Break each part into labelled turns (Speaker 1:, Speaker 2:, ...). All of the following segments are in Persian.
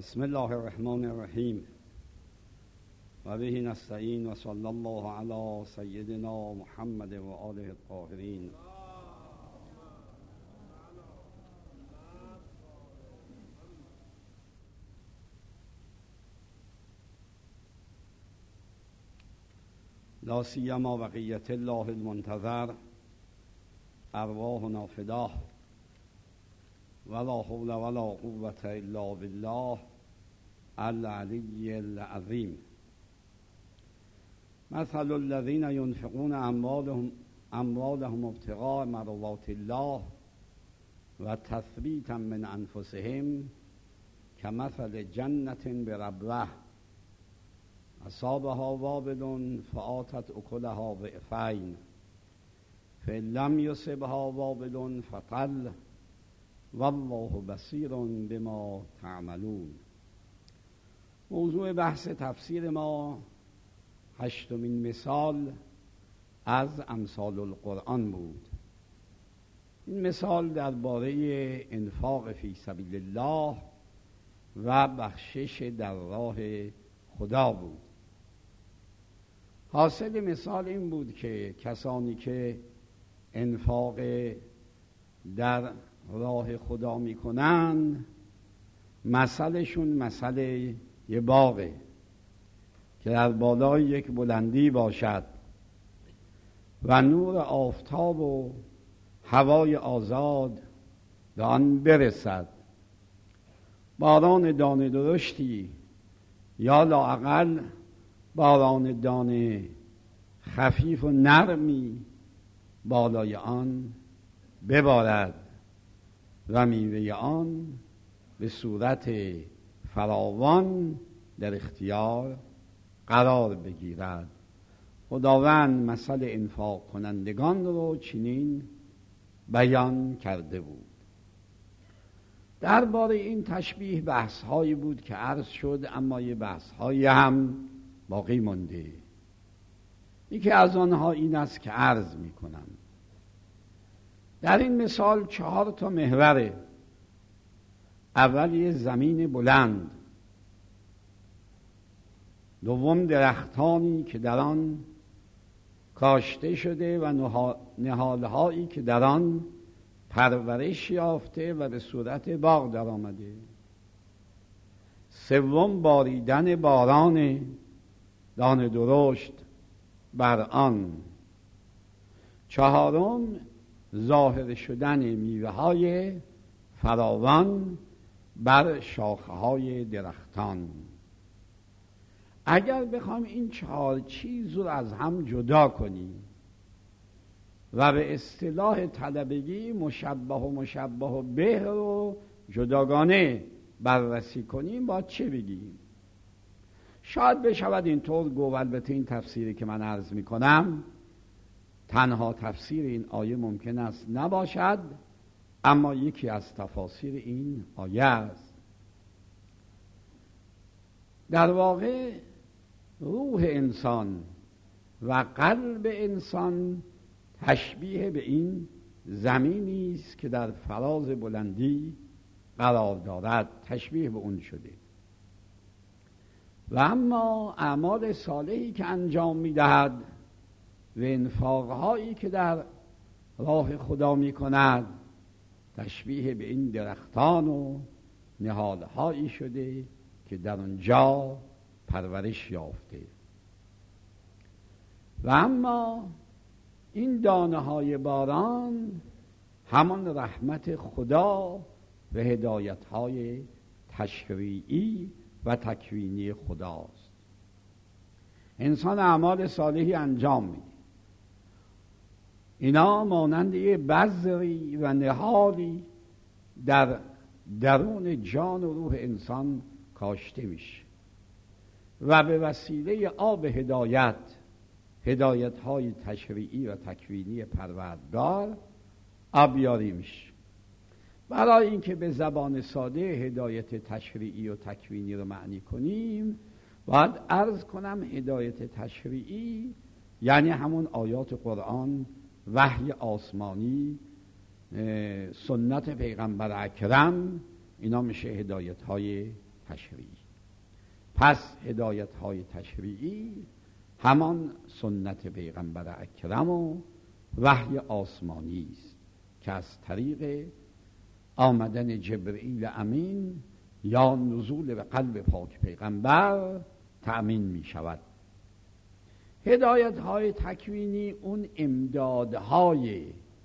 Speaker 1: بسم الله الرحمن الرحیم و به نستعین و صلی الله علی سیدنا محمد و آله الطاهرین. لا سیما بقیت الله المنتظر ارواحنا فداه ولا حول ولا قوة الا بالله العلی العظیم. مثل الذین ينفقون اموالهم ابتغاء مرضات الله و تثبیتا من انفسهم کمثل جنة بربوة اصابها وابل فآتت اکلها ضعفین فإن لم یصبها وابل فطل والله بصیر بما تعملون. موضوع بحث تفسیر ما 8مین مثال از امثال القرآن بود. این مثال درباره انفاق فی سبیل الله و بخشش در راه خدا بود. حاصل مثال این بود که کسانی که انفاق در راه خدا میکنن مثلشون مثل یه باغه که در بالای یک بلندی باشد و نور آفتاب و هوای آزاد به آن برسد. باران دانه درشتی یا لااقل باران دانه خفیف و نرمی بالای آن ببارد و میوه آن به صورت فراوان در اختیار قرار بگیرد. خداوند مثل انفاق کنندگان رو چنین بیان کرده بود. درباره این تشبیه بحث هایی بود که عرض شد، اما یه بحث هایی هم باقی مونده. یکی از آنها این است که عرض می کنم. در این مثال 4 محوره. اول یه زمین بلند، دوم درختانی که در آن کاشته شده و نهالهایی که در آن پرورش یافته و به صورت باغ در آمده، سوم باریدن باران دانه درشت بر آن، 4 ظاهر شدن میوه های فراوان بر شاخه های درختان. اگر بخوام این 4 چیز رو از هم جدا کنیم و به اصطلاح طلبگی مشبه و مشبه به رو جداگانه بررسی کنیم، با چه بگیم؟ شاید بشود اینطور گفت، البته این تفسیری که من عرض می کنم تنها تفسیر این آیه ممکن است نباشد، اما یکی از تفاسیر این آیه است. در واقع روح انسان و قلب انسان تشبیه به این زمینی است که در فراز بلندی قرار دارد، تشبیه به اون شده. و اما اعمال صالحی که انجام می‌دهد و انفاق‌هایی که در راه خدا می‌کند تشبیه به این درختان و نهال‌هایی شده که در آنجا پرورش یافته. و اما این دانه‌های باران همان رحمت خدا و هدایت‌های تشریعی و تکوینی خداست. انسان اعمال صالحی انجام میده، اینا مانند یه بذری و نهالی در درون جان و روح انسان کاشته میشه و به وسیله آب هدایت‌های تشریعی و تکوینی پروردگار آبیاری میشه. برای اینکه به زبان ساده هدایت تشریعی و تکوینی رو معنی کنیم، باید عرض کنم هدایت تشریعی یعنی همون آیات قرآن، وحی آسمانی، سنت پیغمبر اکرم، اینا میشه هدایت های تشریعی. پس هدایت های تشریعی همان سنت پیغمبر اکرم و وحی آسمانی است که از طریق آمدن جبرئیل امین یا نزول به قلب پاک پیغمبر تأمین می شود. هدایت های تکوینی اون امدادهای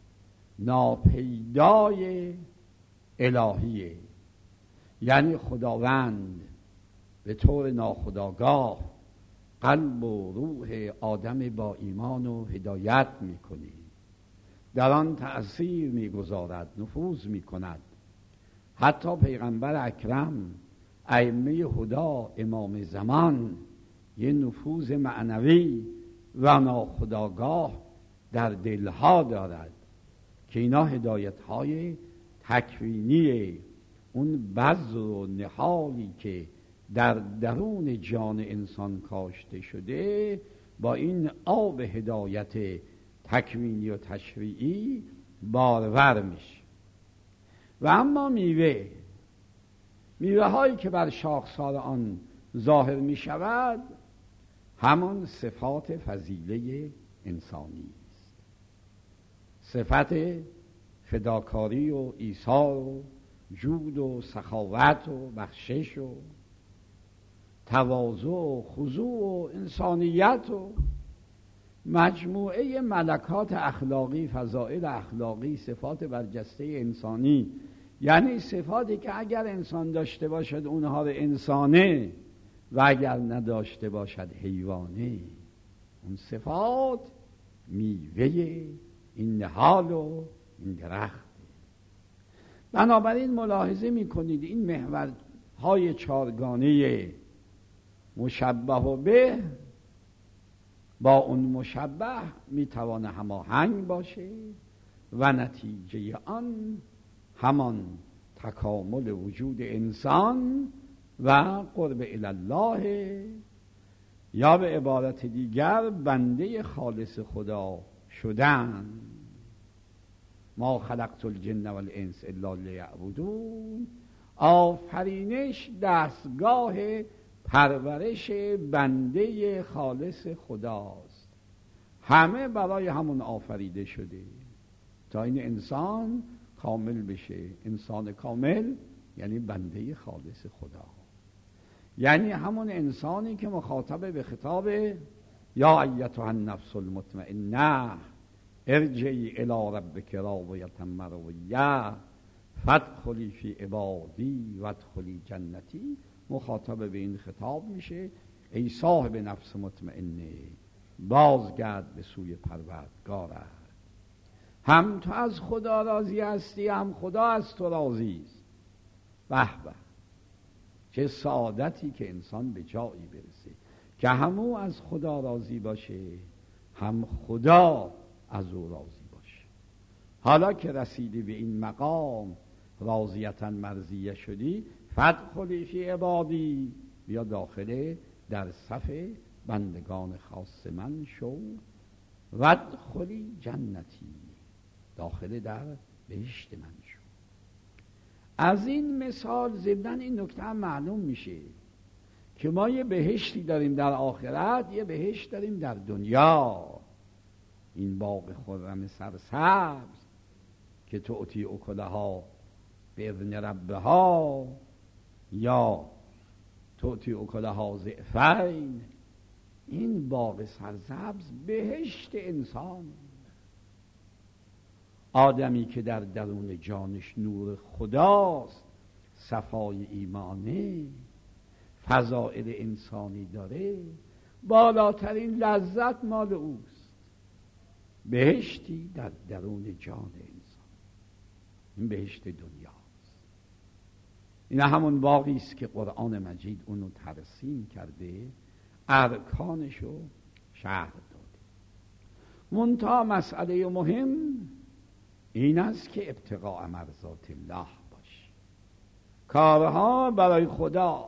Speaker 1: ناپیدای الهیه، یعنی خداوند به طور ناخودآگاه قلب و روح آدم با ایمان و هدایت میکنه، در آن تأثیر میگذارد، نفوذ میکند. حتی پیغمبر اکرم، ائمه هدا، امام زمان، یه نفوذ معنوی و ناخودآگاه در دلها دارد که اینا هدایت‌های تکوینی، اون بذر و نهالی که در درون جان انسان کاشته شده با این آب هدایت تکوینی و تشریعی بارور میشه. و اما میوه هایی که بر شاخسار آن ظاهر می شود همان صفات فضیله انسانی است. صفت فداکاری و ایثار و جود و سخاوت و بخشش و تواضع و خضوع و انسانیت و مجموعه ملکات اخلاقی، فضائل اخلاقی، صفات برجسته انسانی، یعنی صفاتی که اگر انسان داشته باشد اونها به انسانه و اگر نداشته باشد حیوانه. اون صفات میوه این نهال و این درخت. بنابراین ملاحظه میکنید این محورهای چارگانه مشبه به با اون مشبه میتوانه هماهنگ باشه و نتیجه آن همان تکامل وجود انسان و قرب الله، یا به عبارت دیگر بنده خالص خدا شدن. ما خلقت الجن والانس الا لیعبدون. آفرینش دستگاه پرورش بنده خالص خداست. همه برای همون آفریده شده تا این انسان کامل بشه. انسان کامل یعنی بنده خالص خدا، یعنی همون انسانی که مخاطب به خطاب یا ایتها النفس المطمئنه ارجعی الی ربک راضیة مرضیة فادخلی فی عبادی وادخلی جنتی، مخاطب به این خطاب میشه ای صاحب نفس مطمئنه بازگرد به سوی پروردگارت. هم تو از خدا راضی هستی، هم خدا از تو راضی است. به به، چه سعادتی که انسان به جایی برسه که همو از خدا راضی باشه، هم خدا از او راضی باشه. حالا که رسیدی به این مقام، راضیتاً مرضیه شدی، فادخلی فی عبادی، بیا داخل در صف بندگان خاص من شو، وادخلی جنتی، داخل در بهشت من شو. از این مثال ضمن این نکته هم معلوم میشه که ما یه بهشتی داریم در آخرت، یه بهشت داریم در دنیا. این باغ خرم سرسبز که تؤتی اکلها باذن ربها یا تؤتی اکلها ضعفین، این باغ سرسبز بهشت انسان. آدمی که در درون جانش نور خداست، صفای ایمانه، فضائل انسانی داره، بالاترین لذت مال اوست. بهشتی در درون جان انسان، این بهشت دنیاست. این همون باغی است که قرآن مجید اونو ترسیم کرده، ارکانشو شرح داده. منتها مسئله مهم این است که ابتغاء مرضات الله باش، کارها برای خدا،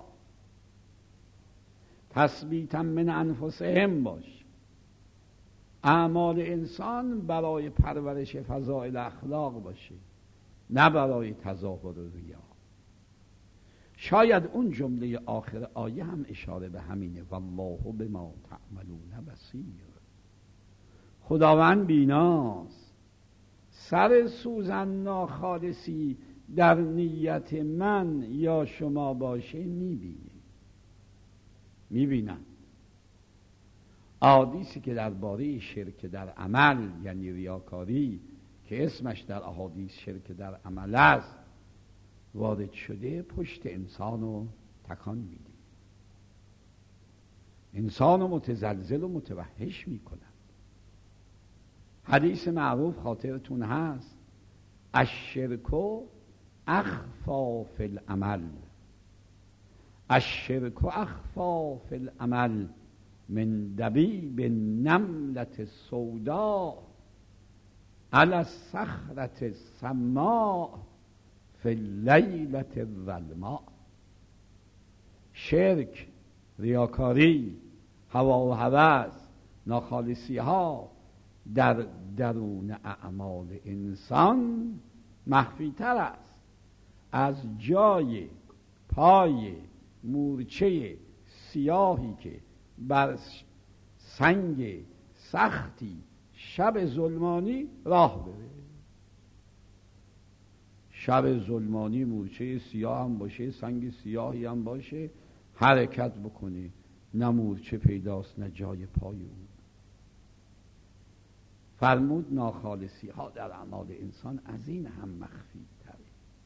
Speaker 1: تثبیتا من انفسهم باش. اعمال انسان برای پرورش فضائل اخلاق باشه، نه برای تظاهر و ریا. شاید اون جمله آخر آیه هم اشاره به همینه، والله بما تعملون بصیر. خداوند بیناست. سر سوزن ناخالصی در نیت من یا شما باشه میبینن. احادیثی که درباره شرک در عمل یعنی ریاکاری که اسمش در احادیث شرک در عمل است وارد شده، پشت انسانو تکان میده، انسانو متزلزل و متوحش میکنن. حدیث معروف خاطرتون هست، الشرک اخفی فی العمل، الشرک اخفی فی العمل من دبیب النملة السوداء علی الصخرة السماء فی اللیلة الظلماء. شرک، ریاکاری، هوا و هوس، ناخالصی ها در درون اعمال انسان مخفی تر است از جای پای مورچه سیاهی که بر سنگ سختی شب ظلمانی راه بره. شب ظلمانی مورچه سیاه هم باشه، سنگ سیاهی هم باشه، حرکت بکنه، نه مورچه پیداست نه جای پای اون. فرمود ناخالصی ها در اعمال انسان از این هم مخفی تره.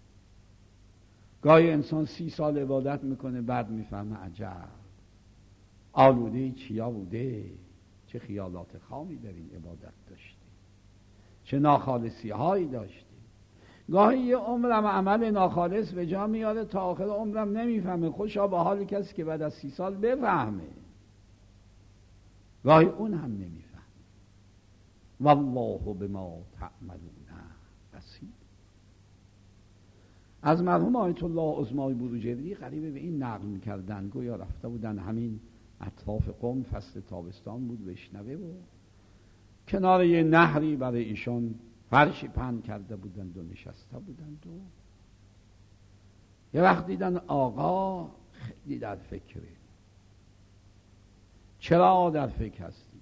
Speaker 1: گاهی انسان 30 سال عبادت میکنه بعد میفهمه عجب آلوده چیا بوده، چه خیالات خامی در این عبادت داشته، چه ناخالصی هایی داشته. گاهی یه عمرم عمل ناخالص به جا میاره تا آخر عمرم نمیفهمه، خوشا به حال کسی که بعد از 30 سال بفهمه. گاهی اون هم نمیفهمه. والله بما تعملون بصیر. از مرحوم آیت الله عظمای بروجردی قریب به این نقل میکردن، گویا رفته بودن همین اطراف قم، فصل تابستان بود، بشنوه و کنار یه نهری برای ایشان فرشی پهن کرده بودند و نشسته بودند و یه وقت دیدن آقا خیلی در فکره. چرا در فکر هستی؟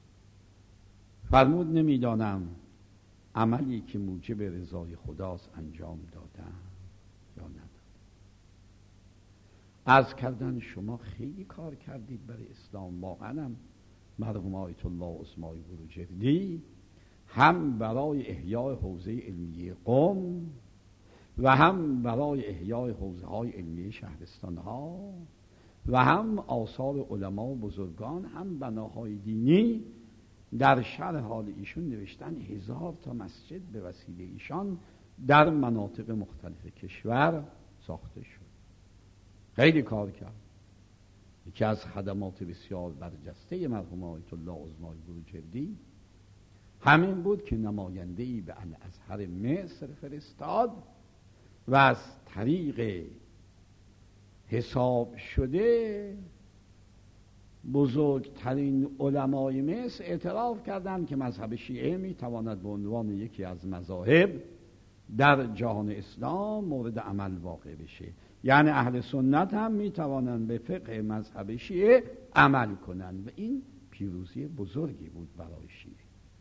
Speaker 1: فرمود نمیدانم عملی که موجب رضای خداست انجام دادم یا ندادم. عرض کردن شما خیلی کار کردید برای اسلام. واقعا هم مرحوم آیت الله عظمای بروجردی هم برای احیای حوزه علمیه قم و هم برای احیای حوزه های علمیه شهرستان ها و هم آثار علما و بزرگان، هم بناهای دینی در شرح حال ایشون نوشتن 1000 تا مسجد به وسیله ایشان در مناطق مختلف کشور ساخته شد. خیلی کار کرد. یکی از خدمات بسیار برجسته مرحوم آیت الله عظمای بروجردی همین بود که نماینده‌ای به الازهر مصر فرستاد و از طریق حساب شده بزرگترین علمای مصر اعتراف کردند که مذهب شیعه میتواند به عنوان یکی از مذاهب در جهان اسلام مورد عمل واقع بشه. یعنی اهل سنت هم میتوانند به فقه مذهب شیعه عمل کنند و این پیروزی بزرگی بود برای شیعه.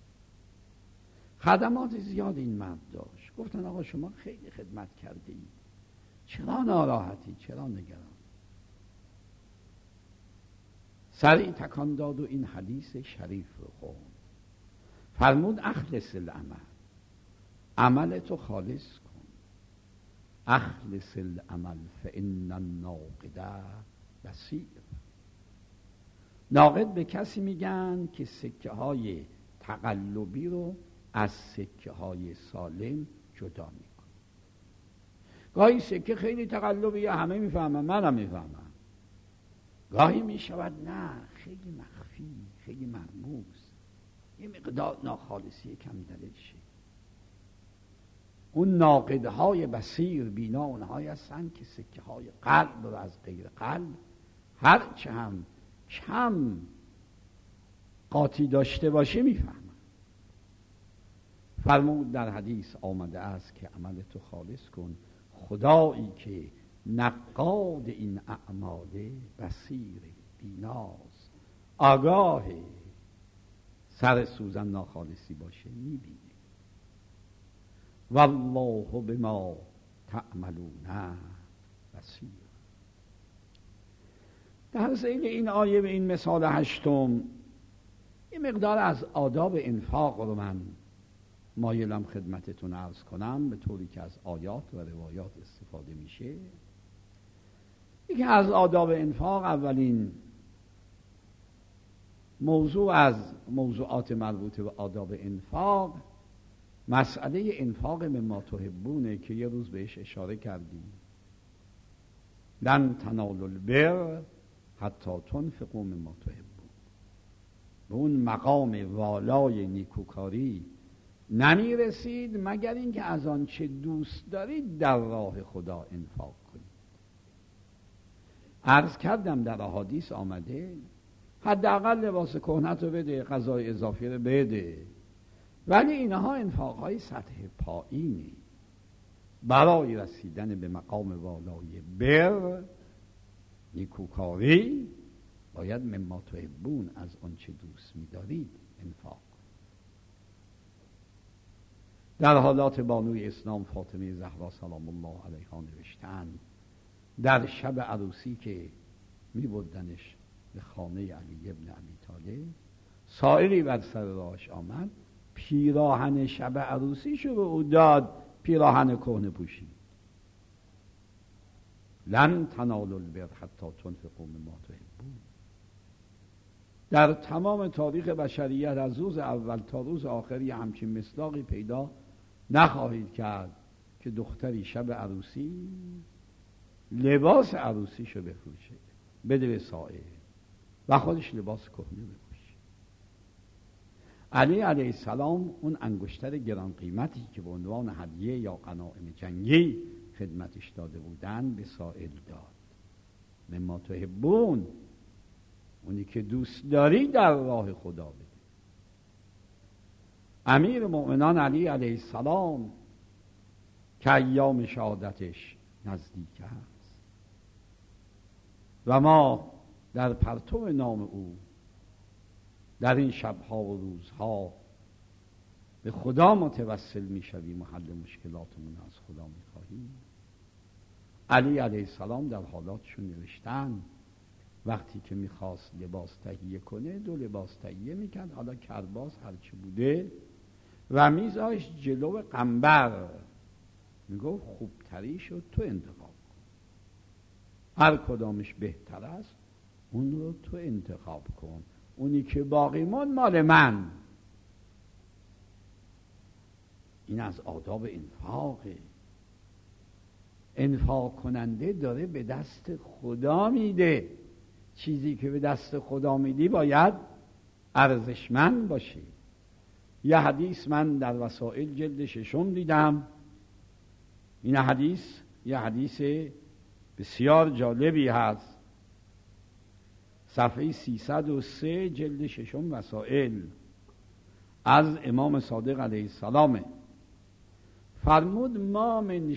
Speaker 1: خدمات زیاد این مرد داشت. گفتن آقا شما خیلی خدمت کردی، چرا ناراحتی، چرا نگران؟ سری تکان داد و این حدیث شریف رو خوند. فرمود اخلص العمل، عمل تو خالص کن. اخلص العمل فان الناقد بصیر. ناقد به کسی میگن که سکه های تقلبی رو از سکه های سالم جدا میکن. گاهی سکه خیلی تقلبی همه میفهمن، منم میفهمم. گاهی میشود نه خیلی مخفی، خیلی مرموز، یه مقدار ناخالصی کم درشه. اون ناقدهای بصیر بینا اونهایی هستن که سکه های قلب رو از غیر قلب هرچه هم کم قاطی داشته باشه میفهمن. فرمود در حدیث آمده است که عمل تو خالص کن، خدایی که نقاد این اعمال بصیر بیناست، آگاه سر سوزن ناخالصی باشه میبینه. والله بما تعملون بصیر. در ذیل این آیه به این مثال 8 یه مقدار از آداب انفاق رو من مایلم خدمتتون عرض کنم، به طوری که از آیات و روایات استفاده میشه. یکی از آداب انفاق، اولین موضوع از موضوعات مربوط به آداب انفاق، مسئله انفاق مما تحبونه که یه روز بهش اشاره کردیم. لن تنالوا البر حتی تنفقوا مما تحبون. به اون مقام والای نیکوکاری نمی رسید مگر اینکه از آن چه دوست دارید در راه خدا انفاق کنید. عرض کردم در احادیث آمده حداقل لباس کهنت رو بده، غذای اضافی رو بده، ولی اینها انفاقهای سطح پایینی. برای رسیدن به مقام والای بر نیکوکاری باید مما تحبون، از آنچه دوست می‌دارید انفاق. در حالات بانوی اسلام فاطمه زهرا سلام الله علیها نوشتند در شب عروسی که می‌بردنش به خانه علی ابن ابی طالب، سائلی بر سر راهش آمد، پیراهن شب عروسیشو به او داد، پیراهن کهنه پوشید. لن تنالوا البر حتی تنفقوا مما تحبون. در تمام تاریخ بشریت از روز اول تا روز آخری همچین مصداقی پیدا نخواهید کرد که دختری شب عروسی لباس عروسیشو بفروشه، بده به سائل و خودش لباس کهنه بپوشه. علی علیه السلام اون انگشتر گران قیمتی که به عنوان هدیه یا غنایم جنگی خدمتش داده بودن به سائل داد. مما تحبون، اونی که دوست داری در راه خدا بده. امیر مؤمنان علی علیه السلام که ایام شهادتش نزدیک است و ما در پرتو نام او در این شبها و روزها به خدا متوسل می شویم و حل مشکلاتمون از خدا می خواهیم. علی علیه السلام در حالاتشون نوشتن وقتی که میخواست لباس تهیه کنه 2 لباس تهیه میکرد، حالا کرباس هرچی بوده، و میذاشت جلو قنبر، میگفت خوبتری شد تو انتخاب کن، هر کدامش بهتر است اون رو تو انتخاب کن، اونی که باقی مون مال من. این از آداب انفاقه. انفاق کننده داره به دست خدا میده. چیزی که به دست خدا میدی باید ارزشمند باشه. یه حدیث من در وسائل جلد 6 دیدم. این حدیث یه حدیث بسیار جالبی هست، صفحه 303 جلد 6 وسائل، از امام صادق علیه السلام. فرمود ما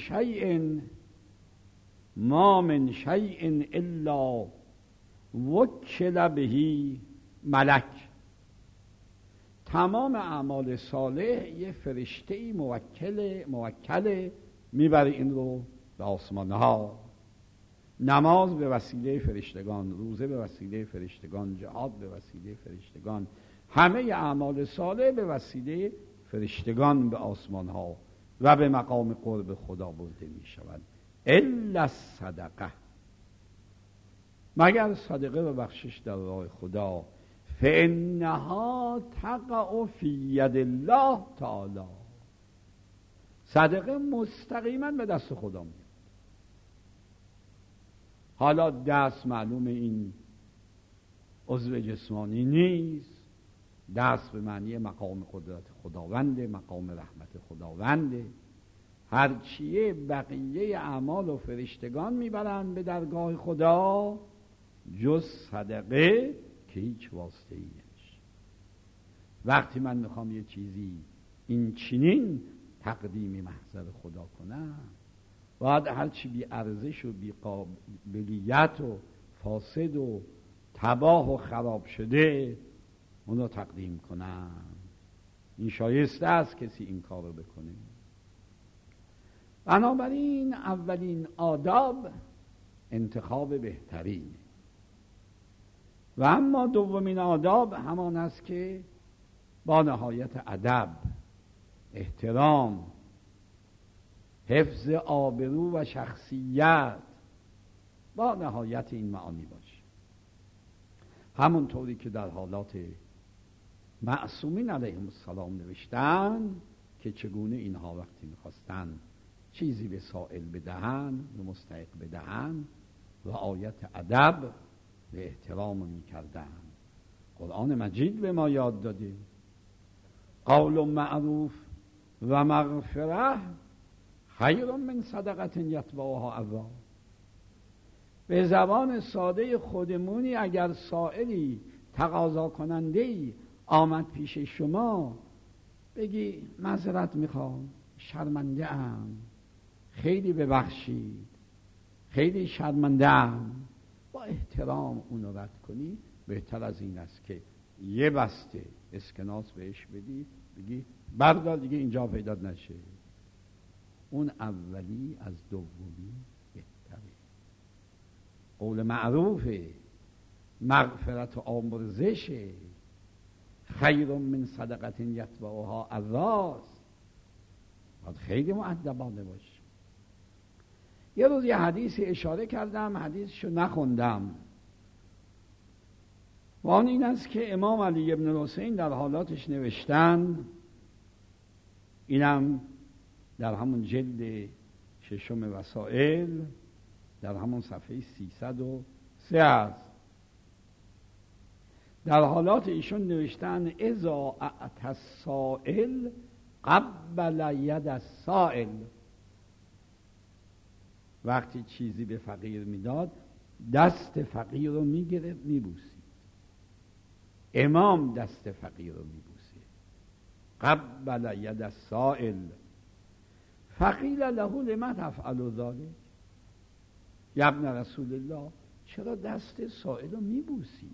Speaker 1: من شیء الا وکل بهی ملک. تمام اعمال صالح یه فرشته‌ای موکل میبره این رو به آسمانها. نماز به وسیله فرشتگان، روزه به وسیله فرشتگان، جهاد به وسیله فرشتگان، همه اعمال صالح به وسیله فرشتگان به آسمانها و به مقام قرب خدا برده می شود. الا الصدقه، مگر صدقه و بخشش در راه خدا. فانها تقع فی ید الله تعالی، صدقه مستقیما به دست خدا میاد. حالا دست معلوم این عضو جسمانی نیست، دست به معنی مقام قدرت خداونده، مقام رحمت خداونده. هرچیه بقیه اعمال و فرشتگان میبرن به درگاه خدا جز صدقه که هیچ واسطه ای نمیشه. وقتی من میخوام یه چیزی این چنین تقدیم محضر خدا کنم، باید هرچی بی ارزش و بی قابلیت و فاسد و تباه و خراب شده اونو تقدیم کنم. این شایسته است کسی این کار رو بکنه. بنابراین اولین آداب انتخاب بهترین و اما دومین آداب همان است که با نهایت ادب، احترام، حفظ آبرو و شخصیت با نهایت این معانی باشه. همونطوری که در حالات معصومین علیهم السلام نوشتن که چگونه اینها وقتی میخواستن چیزی به سائل بدهن و مستحق بدهن رعایت ادب و احترام میکردن. قرآن مجید به ما یاد داده قول معروف و مغفره خیر من صدقه یتبعها اذی. به زبان ساده خودمونی اگر سائلی تقاضا کننده‌ای آمد پیش شما بگی معذرت میخوام، شرمنده ام، خیلی ببخشید، خیلی شرمنده ام، با احترام اونو رد کنی بهتر از این است که یه بسته اسکناس بهش بدی بگی بردار دیگه اینجا پیدا نشه. اون اولی از دومی بهتره. قول معروفه، مغفرت و آمرزشه، خیر من صدقه یتبعها اذی. باید خیلی مؤدبانه باش. یه روز یه حدیث اشاره کردم، حدیثشو نخوندم، و آن این است که امام علی ابن الحسین در حالاتش نوشتن، اینم در همون جلد ششم وسائل در همون صفحه 303 است. در حالات ایشون نوشتن اذا اعطى السائل قبل ید السائل. وقتی چیزی به فقیر میداد دست فقیر رو میگرفت میبوسید. امام دست فقیر رو میبوسه. قبل ید السائل فقیل له لما تفعل ذلك یا ابن رسول الله، چرا دست سائل رو میبوسی؟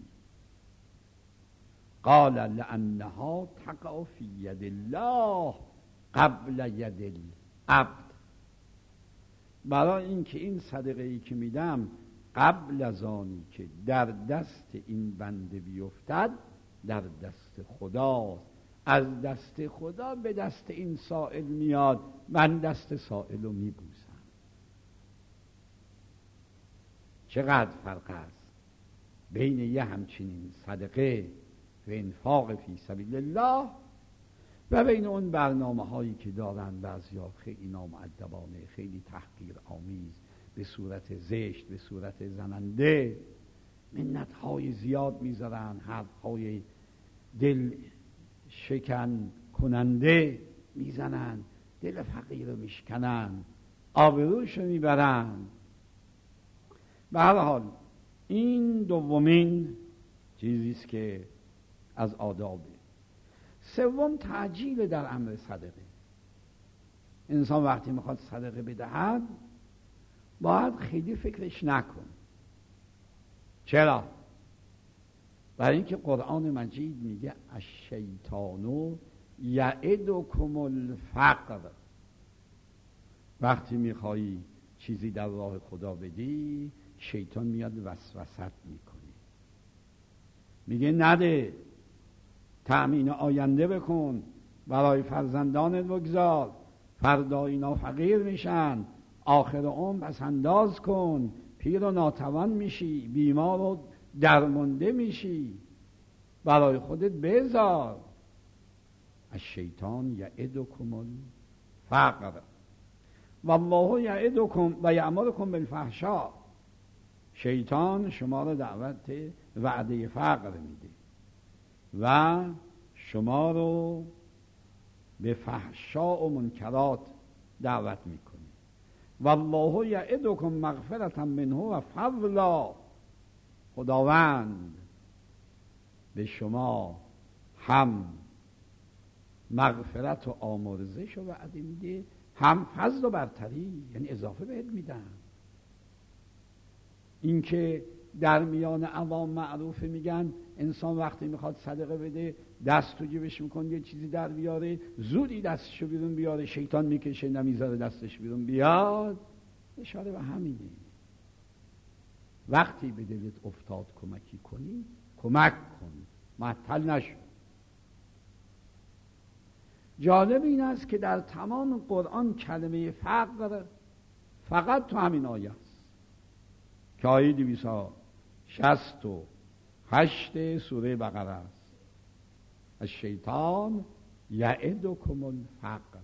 Speaker 1: قال لانها تقع فی ید الله قبل ید العبد. برای اینکه این صدقه ای که میدم قبل از آنی که در دست این بنده بیفتد در دست خداست، از دست خدا به دست این سائل میاد، من دست سائل رو میبوسم. چقدر فرق است بین یه همچنین صدقه و انفاق فی سبیل الله و بین اون برنامه هایی که دارن بعضیا خیلی نامؤدبانه، خیلی تحقیر آمیز، به صورت زشت، به صورت زننده منت های زیاد میذارن، حرف های دل شکن کننده میزنن، دل فقیر رو میشکنن، آبروش رو میبرن. به هر حال این دومین چیزیست که از آدابه. سوم تعجیل در امر صدقه. انسان وقتی میخواد صدقه بدهد باید خیلی فکرش نکن. چرا؟ برای اینکه قرآن مجید میگه الشیطان یعدکم الفقر. وقتی میخوایی چیزی در راه خدا بدی شیطان میاد وسوسه میکنه، میگه نده، تأمین آینده بکن، برای فرزندانت بگذار، فردا اینا فقیر میشن، آخر عمر پس انداز کن، پیر و ناتوان میشی، بیمار و درمانده میشی، برای خودت بذار. الشیطان یعدکم الفقر والله یعدکم و یأمرکم بالفحشاء. شیطان شما رو دعوت وعده فقر میده و شما رو به فحشا و منکرات دعوت میکنه. والله یعدکم مغفرة منه و فضلا. خداوند به شما هم مغفرت و آمرزش رو وعده میده، هم فضل و برتری، یعنی اضافه بهت میدن. اینکه در میان عوام معروفه، میگن انسان وقتی میخواد صدقه بده دست تو جیبش میکنه یه چیزی در بیاره، زودی دستشو بیرون بیاره، شیطان میکشه نمیذاره دستش بیرون بیاد. اشاره به همینه. وقتی به دلت افتاد کمکی کنی، کمک کن، معطل نشو. جالب این است که در تمام قرآن کلمه فقر فقط تو همین آیه است که آیه 268 سوره بقره است. الشیطان یعدکم الفقر.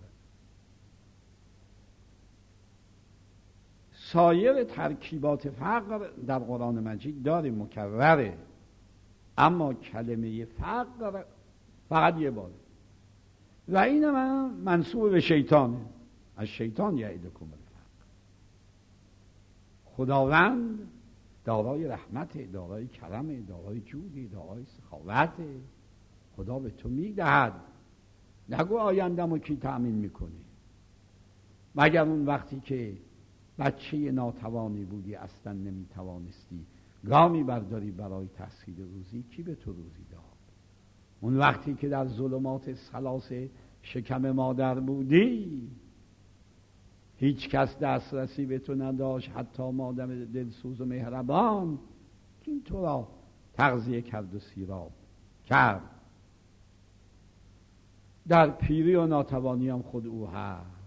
Speaker 1: سایر ترکیبات فقر در قرآن مجید داره، مکرره، اما کلمه فقر فقط یه باره و این من منسوب به شیطانه. الشیطان یعدکم الفقر. خداوند دارای رحمت، دارای کرم، دارای جود، دارای سخاوت. خدا به تو میدهد. نگو آینده‌مو کی تأمین میکنه؟ مگر اون وقتی که بچه ناتوانی بودی اصلا نمیتوانستی گامی برداری برای تحصیل روزی، کی به تو روزی داد؟ اون وقتی که در ظلمات ثلاث شکم مادر بودی هیچ کس دسترسی به تو نداشت، حتی مادر دلسوز و مهربان که این تو را تغذیه کرد و سیراب کرد. در پیری و ناتوانی هم خود او هست.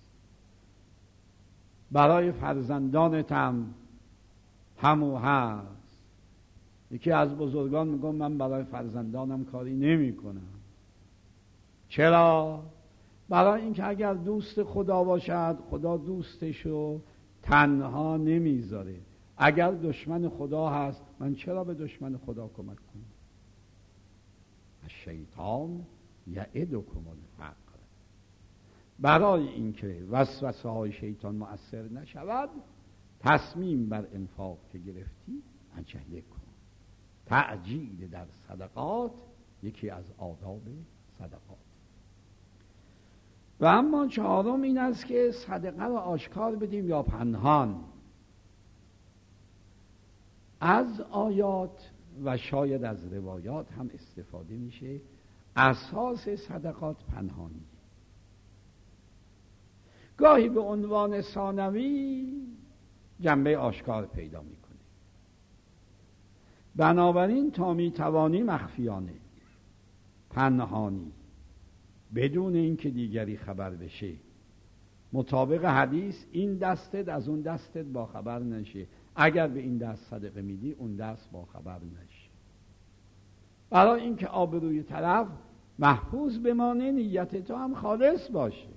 Speaker 1: برای فرزندانت هم او هست. یکی از بزرگان میگم من برای فرزندانم کاری نمی کنم. چرا؟ برای اینکه اگر دوست خدا باشد خدا دوستشو تنها نمیذاره. اگر دشمن خدا هست من چرا به دشمن خدا کمک کنم؟ الشیطان یعدکم الفقر. برای اینکه وسوسه های شیطان مؤثر نشود تصمیم بر انفاق که گرفتی عجله کن. تعجیل در صدقات یکی از آداب صدقات. و اما چهارم این است که صدقه را آشکار بدیم یا پنهان. از آیات و شاید از روایات هم استفاده میشه. اساس صدقات پنهانی. گاهی به عنوان ثانوی جنبه آشکار پیدا میکنه. بنابراین تا میتوانی مخفیانه، پنهانی، بدون اینکه دیگری خبر بشه، مطابق حدیث این دستت از اون دستت با خبر نشه. اگر به این دست صدقه میدی اون دست با خبر نشه، برای اینکه آبروی طرف محفوظ بمانه، نیت تو هم خالص باشه.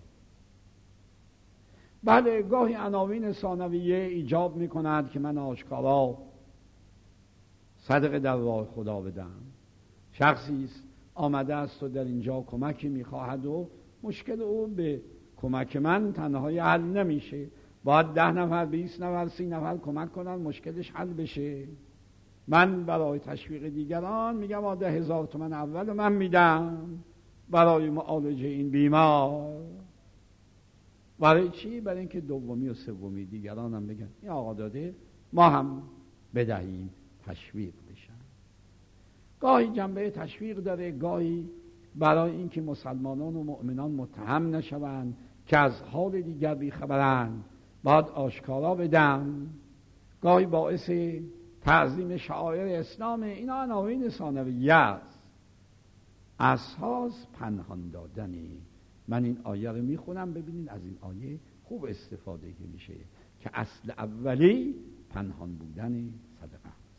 Speaker 1: بله گاهی عناوین ثانویه ایجاب میکند که من آشکارا صدقه در راه خدا بدم. شخصی است آمده است و در اینجا کمکی میخواهد و مشکل او به کمک من تنهایی حل نمیشه، باید 10 نفر 20 نفر 30 نفر کمک کنن مشکلش حل بشه. من برای تشویق دیگران میگم 10,000 تومان اول من میدم برای معالجه این بیمار. برای چی؟ برای اینکه دومی و سومی دیگران هم بگن این آقا داده ما هم بدهیم، تشویق بشن. گاهی جنبه تشویق داره، گاهی برای اینکه مسلمانان و مؤمنان متهم نشوند که از حال دیگر بیخبرند باید آشکارا بدم. گاهی باعث تعظیم شعائر اسلام. اینا عناوین ثانویه است. اساس پنهان دادنی. من این آیه رو میخونم ببینید از این آیه خوب استفاده میشه که اصل اولی پنهان بودن صدقه است.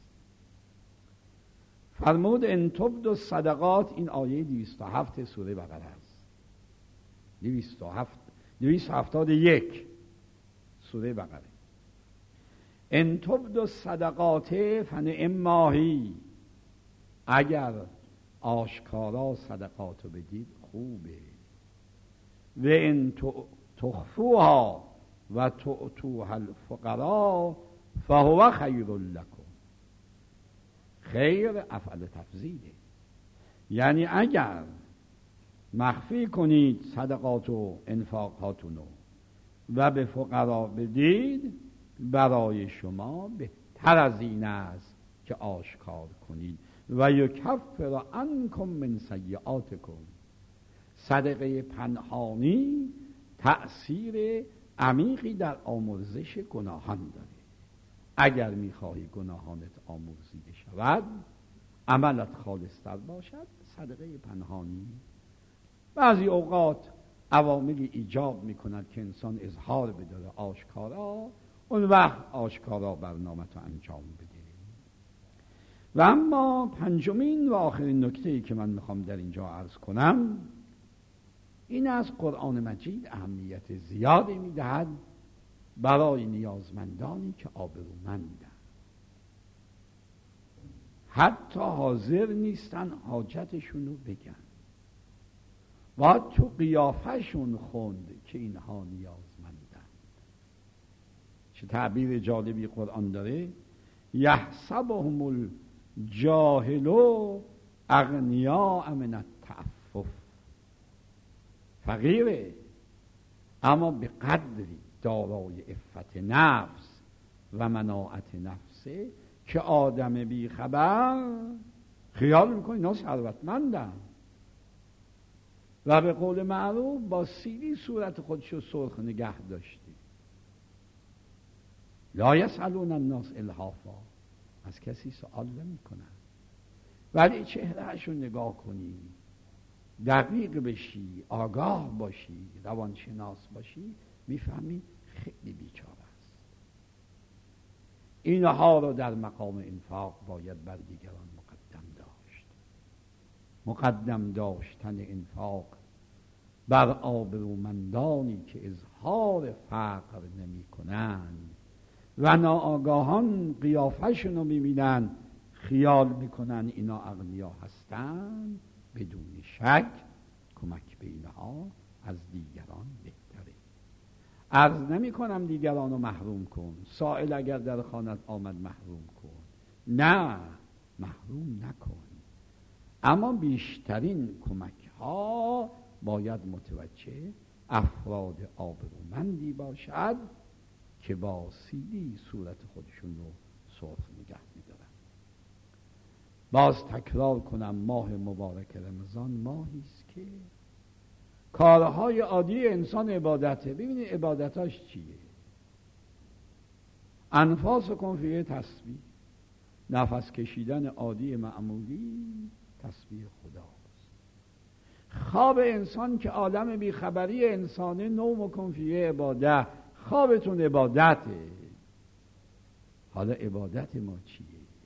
Speaker 1: فرمود ان تبدوا الصدقات، این آیه 207 سوره بقره است. 271 سوره بقره. ان تبدوا الصدقات فنعم هی، اگر آشکارا صدقاتو بدید خوبه. و ان تخفوها و تؤتوها الفقراء فهو خیر لکم. خیر افعل تفضیله، یعنی اگر مخفی کنید صدقات و انفاقاتونو و به فقرا بدید برای شما بهتر از این است که آشکار کنید. و یکفر عنکم من سیئاتکم. صدقه پنهانی تأثیر عمیقی در آمرزش گناهان داره. اگر میخواهی گناهانت آمرزیده شود، عملت خالص‌تر باشد، صدقه پنهانی. بعضی اوقات عواملی ایجاب میکند که انسان اظهار بداره آشکارا، اون وقت آشکارا برنامه تو انجام بده. و اما پنجمین و آخرین نکته‌ای که من میخوام در اینجا عرض کنم این از قرآن مجید اهمیت زیادی میدهد برای نیازمندانی که آبرومندند، حتی حاضر نیستن حاجتشون رو بگن و تو قیافهشون خوند که اینها نیازمندند. چه تعبیر جالبی قرآن داره، یحسبهم الجاهل اغنیاء من التعفف. فقیره اما به قدری دارای عفت نفس و مناعت نفسه که آدم بی خبر خیال میکنه اینا ثروتمندن و به قول معروف با سیلی صورت خودشو سرخ نگه داشتی. لا یسألون الناس الحافا، از کسی سوال نمیکنن، ولی چهرهشو نگاه کنی، دقیق بشی، آگاه باشی، روانشناس باشی، میفهمی خیلی بیچاره است. اینها رو در مقام انفاق باید بر دیگران مقدم داشت. مقدم داشتن انفاق بر آبرومندانی که اظهار فقر نمی کنند و ناآگاهان قیافه‌شون رو میبینن خیال میکنن اینا اغنیا هستن، بدون شک کمک به اینها از دیگران بهتره. عرض نمی کنم دیگران رو محروم کن، سائل اگر در خانت آمد محروم کن، نه محروم نکن، اما بیشترین کمک ها باید متوجه افراد آبرومندی باشد که با سیلی صورت خودشون رو سرخ نگه می‌دارن. باز تکرار کنم، ماه مبارک رمضان ماهی است که کارهای عادی انسان عبادته. ببینید عبادتاش چیه؟ انفاس کن فیه تسبیح، نفس کشیدن عادی معمولی تسبیح خداست. خواب انسان که عالم بیخبری انسانه، نوم کن فیه عباده، خوابتون عبادته. حالا عبادت ما چیه؟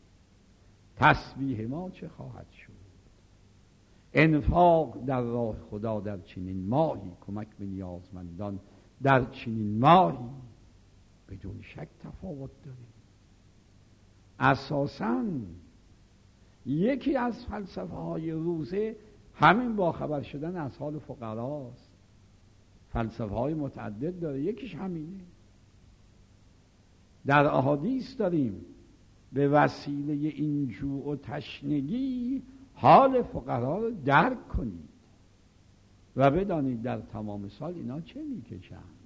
Speaker 1: تسبیح ما چه خواهد شد؟ انفاق در راه خدا در چنین ماهی، کمک به نیازمندان در چنین ماهی بدون شک تفاوت داره. اساساً یکی از فلسفه های روزه همین با خبر شدن از حال فقراست. فلسفه های متعدد داره، یکیش همینه. در احادیث داریم به وسیله این جوع و تشنگی حال فقرا رو درک کنید و بدانید در تمام سال اینا چه میکشند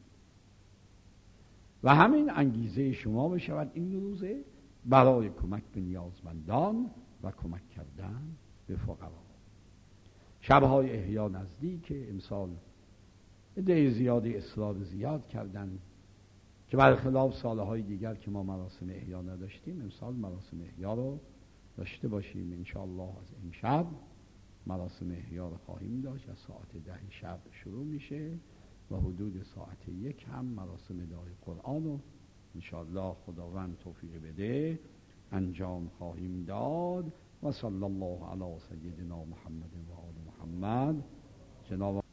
Speaker 1: و همین انگیزه شما بشود این روزه برای کمک به نیازمندان و کمک کردن به فقرا. شبهای احیا نزدیک، امسال عده زیادی اصرار زیاد کردن که برخلاف سالهای دیگر که ما مراسم احیا نداشتیم، امسال مراسم احیا رو داشته باشیم. انشاءالله از امشب مراسم احیا رو خواهیم داشت. از ساعت 10 شب شروع میشه و حدود ساعت 1 هم مراسم ادای قرآن رو انشاءالله خداوند توفیق بده انجام خواهیم داد. و صلی الله علی سیدنا محمد و آل محمد. جناب